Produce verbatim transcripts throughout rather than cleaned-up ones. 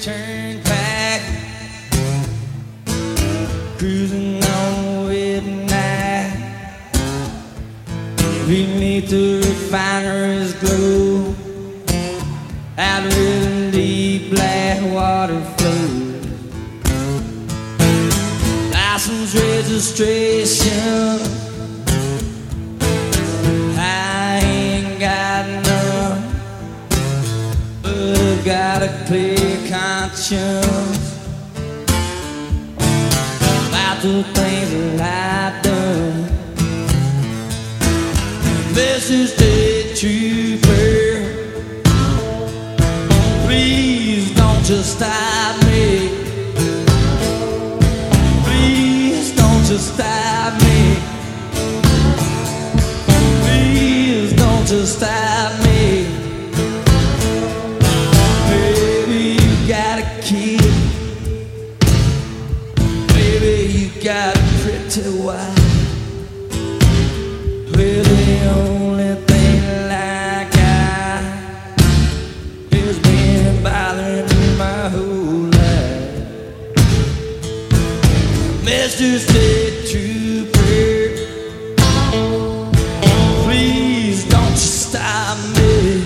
turnpike, cruising on midnight, beneath the refinery's glow, out where the deep black water flows. License registration, I ain't got none, but I got a clear conscience about the things that I've done. Mister State Trooper, please don't just stop me. Please don't just stop me. Please don't just stop me. Baby, you got a kid. Baby, you got a pretty wife. Well, the only thing I got has been bothering me my whole life. Mister State Trooper, please don't you stop me.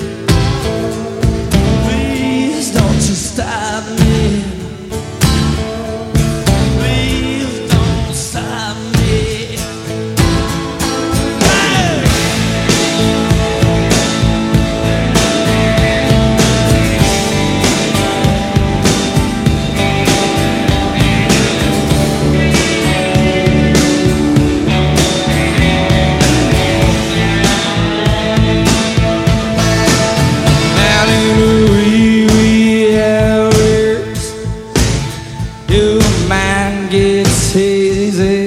Please don't you stop me. Please don't stop me. Your mind gets hazy.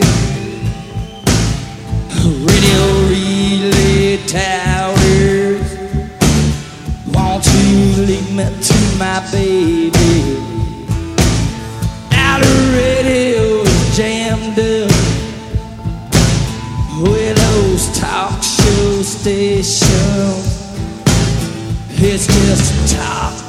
Radio relay towers, won't you lead me to my baby? Now the radio is jammed up with those talk show stations. It's just talk